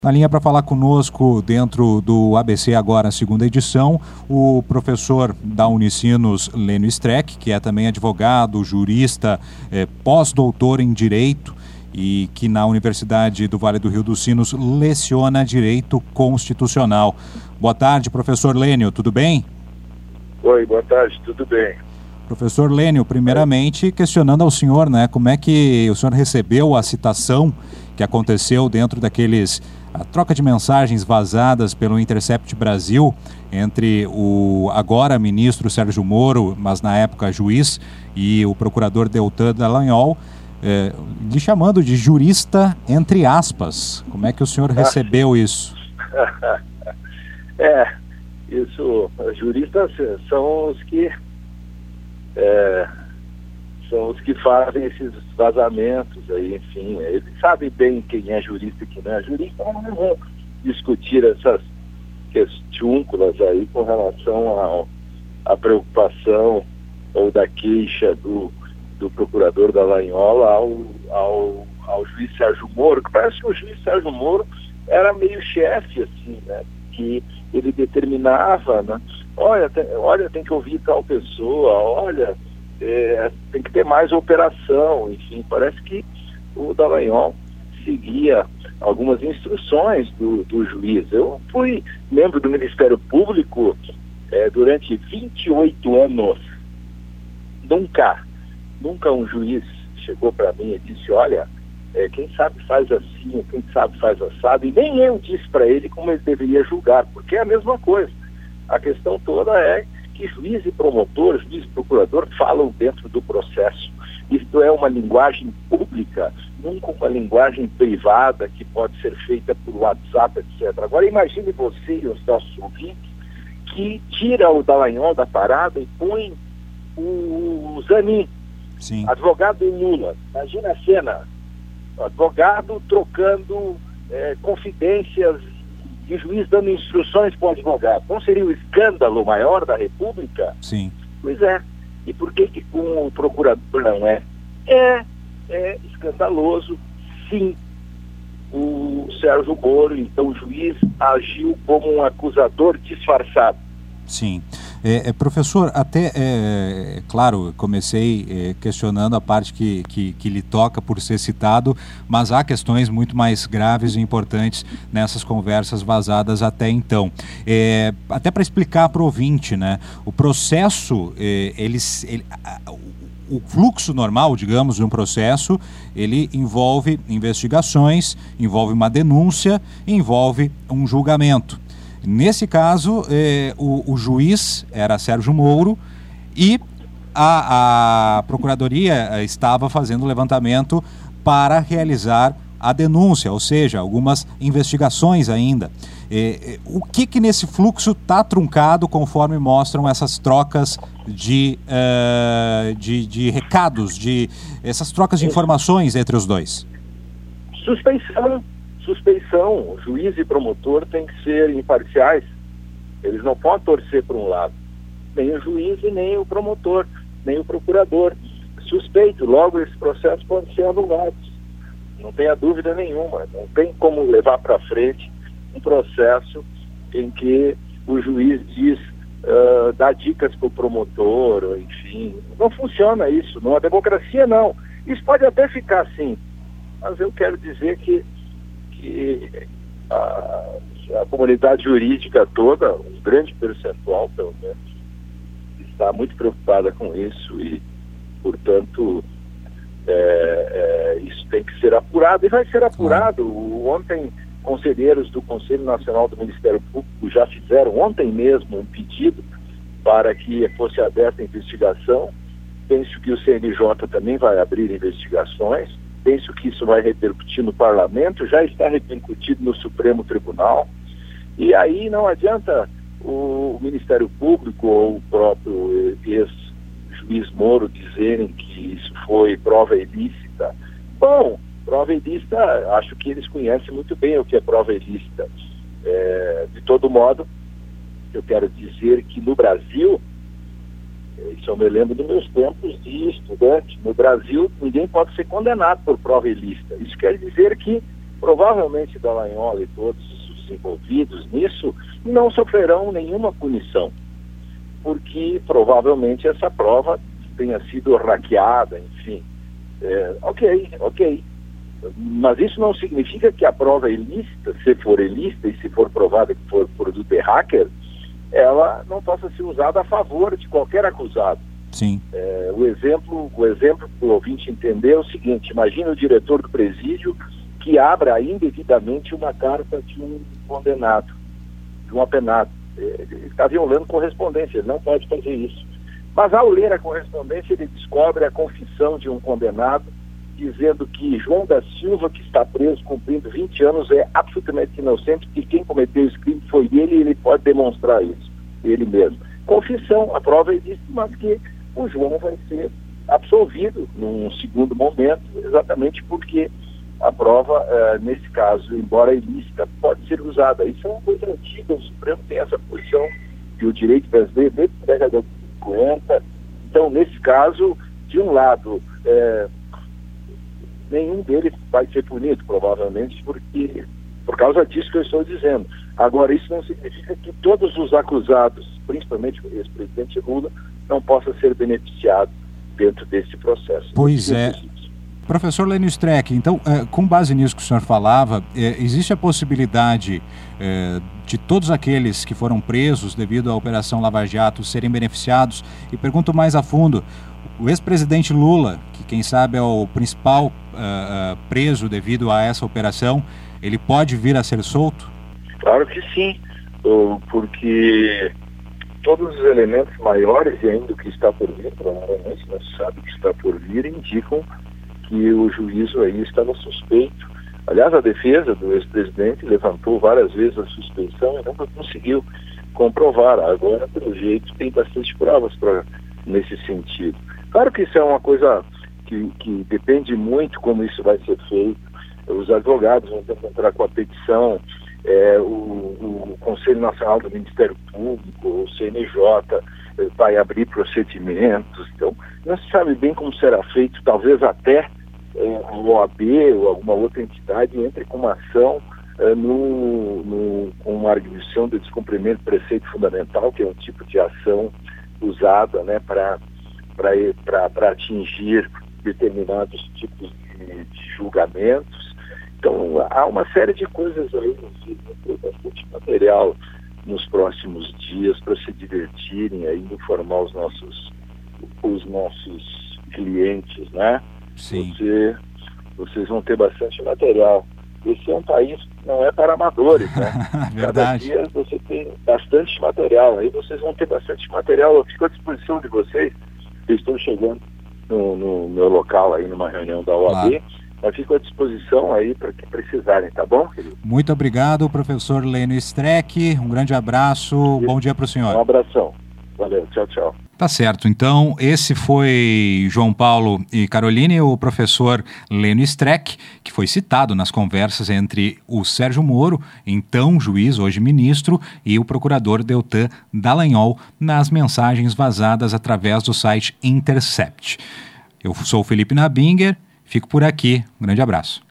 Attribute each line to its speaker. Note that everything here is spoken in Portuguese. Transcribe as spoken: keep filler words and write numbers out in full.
Speaker 1: Na linha para falar conosco dentro do A B C Agora, segunda edição, o professor da Unicinos, Lênio Streck, que é também advogado, jurista, eh, pós-doutor em Direito e que na Universidade do Vale do Rio dos Sinos leciona Direito Constitucional. Boa tarde, professor Lênio, tudo bem?
Speaker 2: Oi, boa tarde, tudo bem.
Speaker 1: Professor Lênio, primeiramente questionando ao senhor, né, como é que o senhor recebeu a citação que aconteceu dentro daqueles... a troca de mensagens vazadas pelo Intercept Brasil entre o agora ministro Sérgio Moro, mas na época juiz, e o procurador Deltan Dallagnol, eh, lhe chamando de jurista entre aspas. Como é que o senhor recebeu isso?
Speaker 2: É, isso, juristas são os que é, são os que fazem esses vazamentos aí, enfim, eles sabem bem quem é jurista e quem não é jurista, mas não vão discutir essas questúnculas aí com relação à preocupação ou da queixa do, do procurador Dallagnol ao, ao, ao juiz Sérgio Moro, que parece que o juiz Sérgio Moro era meio chefe, assim, né, que ele determinava, né, olha, tem, olha, tem que ouvir tal pessoa, olha... É, tem que ter mais operação, enfim, parece que o Dallagnol seguia algumas instruções do, do juiz. Eu fui membro do Ministério Público é, durante vinte e oito anos. Nunca, nunca um juiz chegou para mim e disse, olha, é, quem sabe faz assim, quem sabe faz assado, e nem eu disse para ele como ele deveria julgar, porque é a mesma coisa. A questão toda é que juiz e promotor, juiz e procurador falam dentro do processo. Isto é uma linguagem pública, nunca uma linguagem privada que pode ser feita por WhatsApp, etcétera. Agora imagine você e os nossos ouvintes que tira o Dallagnol da parada e põe o Zanin,
Speaker 1: Sim.
Speaker 2: advogado do Lula. Imagina a cena, o advogado trocando é, confidências e o juiz dando instruções para o advogado. Não seria o escândalo maior da República?
Speaker 1: Sim.
Speaker 2: Pois é. E por que que com o procurador não é? É, é escandaloso, sim. O Sérgio Moro, então o juiz, agiu como um acusador disfarçado.
Speaker 1: Sim. É, é, professor, até, é, claro, comecei é, questionando a parte que, que, que lhe toca por ser citado, mas há questões muito mais graves e importantes nessas conversas vazadas até então. É, até para explicar para o ouvinte, né, o processo, é, eles, ele, a, o fluxo normal, digamos, de um processo, ele envolve investigações, envolve uma denúncia, envolve um julgamento. Nesse caso, eh, o, o juiz era Sérgio Moro e a, a Procuradoria estava fazendo o levantamento para realizar a denúncia, ou seja, algumas investigações ainda. Eh, o que que nesse fluxo está truncado conforme mostram essas trocas de, uh, de, de recados, de, essas trocas de informações entre os dois?
Speaker 2: Suspeição. Suspeição, juiz e promotor têm que ser imparciais, eles não podem torcer para um lado, nem o juiz e nem o promotor, nem o procurador. Suspeito, logo esse processo pode ser anulado, não tenha dúvida nenhuma, não tem como levar para frente um processo em que o juiz diz, uh, dá dicas para o promotor, enfim, não funciona isso, numa democracia não, isso pode até ficar assim, mas eu quero dizer que que a, a comunidade jurídica toda, um grande percentual pelo menos, está muito preocupada com isso e, portanto, é, é, isso tem que ser apurado e vai ser apurado. O, ontem, conselheiros do Conselho Nacional do Ministério Público já fizeram ontem mesmo um pedido para que fosse aberta a investigação. Penso que o C N J também vai abrir investigações. Penso que isso vai repercutir no Parlamento, já está repercutido no Supremo Tribunal, e aí não adianta o Ministério Público ou o próprio ex-juiz Moro dizerem que isso foi prova ilícita. Bom, prova ilícita, acho que eles conhecem muito bem o que é prova ilícita. É, de todo modo, eu quero dizer que no Brasil, isso eu me lembro dos meus tempos de estudante. No Brasil, ninguém pode ser condenado por prova ilícita. Isso quer dizer que provavelmente Dallagnol e todos os envolvidos nisso não sofrerão nenhuma punição, porque provavelmente essa prova tenha sido hackeada, enfim. É, ok, ok. Mas isso não significa que a prova é ilícita, se for ilícita e se for provada que for produto de hacker, ela não possa ser usada a favor de qualquer acusado.
Speaker 1: Sim.
Speaker 2: É, o exemplo, o exemplo para o ouvinte entender é o seguinte: imagine o diretor do presídio que abra indevidamente uma carta de um condenado, de um apenado. Ele está violando correspondência, ele não pode fazer isso. Mas ao ler a correspondência, ele descobre a confissão de um condenado, dizendo que João da Silva, que está preso cumprindo vinte anos, é absolutamente inocente, porque quem cometeu esse crime foi ele, e ele pode demonstrar isso, ele mesmo. Confissão, a prova existe, mas que o João vai ser absolvido num segundo momento, exatamente porque a prova, eh, nesse caso, embora ilícita, pode ser usada. Isso é uma coisa antiga, o Supremo tem essa posição, que o direito brasileiro desde a década de cinquenta. Então, nesse caso, de um lado, eh, nenhum deles vai ser punido, provavelmente, porque, por causa disso que eu estou dizendo. Agora, isso não significa que todos os acusados, principalmente o ex-presidente Lula, não possam ser beneficiados dentro desse processo.
Speaker 1: Pois é. Professor Lênio Streck, então, eh, com base nisso que o senhor falava, eh, existe a possibilidade eh, de todos aqueles que foram presos devido à Operação Lava Jato serem beneficiados? E pergunto mais a fundo, o ex-presidente Lula, que quem sabe é o principal uh, uh, preso devido a essa operação, ele pode vir a ser solto?
Speaker 2: Claro que sim, porque todos os elementos maiores, e ainda o que está por vir, provavelmente não se sabe o que está por vir, indicam que o juízo aí estava suspeito. Aliás, a defesa do ex-presidente levantou várias vezes a suspeição e nunca conseguiu comprovar. Agora, pelo jeito, tem bastante provas pra, nesse sentido. Claro que isso é uma coisa que, que depende muito como isso vai ser feito. Os advogados vão ter que entrar com a petição, é, o, o Conselho Nacional do Ministério Público, o C N J, vai abrir procedimentos. Então, não se sabe bem como será feito, talvez até é, a O A B ou alguma outra entidade entre com uma ação é, no, no, com uma arguição de descumprimento do preceito fundamental, que é um tipo de ação usada, né, para para atingir determinados tipos de, de julgamentos. Então, há uma série de coisas aí, bastante material nos próximos dias para se divertirem, aí, informar os nossos, os nossos clientes, né?
Speaker 1: Sim.
Speaker 2: Você, vocês vão ter bastante material. Esse é um país que não é para amadores, né?
Speaker 1: Verdade.
Speaker 2: Cada dia você tem bastante material, aí vocês vão ter bastante material. Eu fico à disposição de vocês. Eu estou chegando no, no meu local aí numa reunião da O A B, claro. Mas fico à disposição aí para que precisarem, tá bom, querido?
Speaker 1: Muito obrigado, professor Lênio Streck. Um grande abraço, e bom dia para o senhor.
Speaker 2: Um abração. Valeu, tchau, tchau.
Speaker 1: Tá certo, então esse foi João Paulo e Caroline, o professor Lênio Streck, que foi citado nas conversas entre o Sérgio Moro, então juiz, hoje ministro, e o procurador Deltan Dallagnol, nas mensagens vazadas através do site Intercept. Eu sou o Felipe Nabinger, fico por aqui, um grande abraço.